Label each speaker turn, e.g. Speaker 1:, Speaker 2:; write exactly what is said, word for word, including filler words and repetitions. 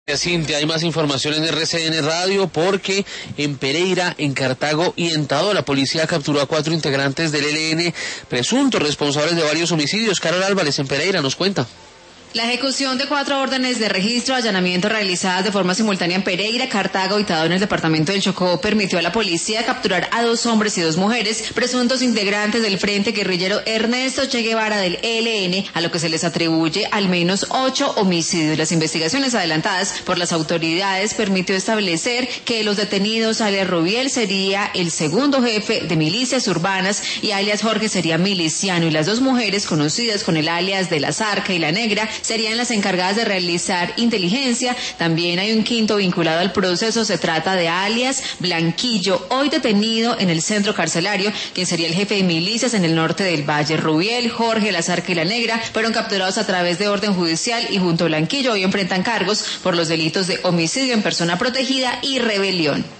Speaker 1: Cintia, hay más información en R C N Radio porque en Pereira, en Cartago y en Tado la policía capturó a cuatro integrantes del E L N presuntos responsables de varios homicidios. Carol Álvarez en Pereira nos cuenta.
Speaker 2: La ejecución de cuatro órdenes de registro, allanamiento realizadas de forma simultánea en Pereira, Cartago y Tado en el departamento del Chocó permitió a la policía capturar a dos hombres y dos mujeres, presuntos integrantes del Frente Guerrillero Ernesto Che Guevara del E L N, a lo que se les atribuye al menos ocho homicidios. Las investigaciones adelantadas por las autoridades permitió establecer que los detenidos, alias Rubiel sería el segundo jefe de milicias urbanas y alias Jorge sería miliciano, y las dos mujeres conocidas con el alias de la Zarca y la Negra serían las encargadas de realizar inteligencia. También hay un quinto vinculado al proceso, se trata de alias Blanquillo, hoy detenido en el centro carcelario, quien sería el jefe de milicias en el norte del Valle. Rubiel, Jorge, la Zarca y la Negra fueron capturados a través de orden judicial y junto a Blanquillo hoy enfrentan cargos por los delitos de homicidio en persona protegida y rebelión.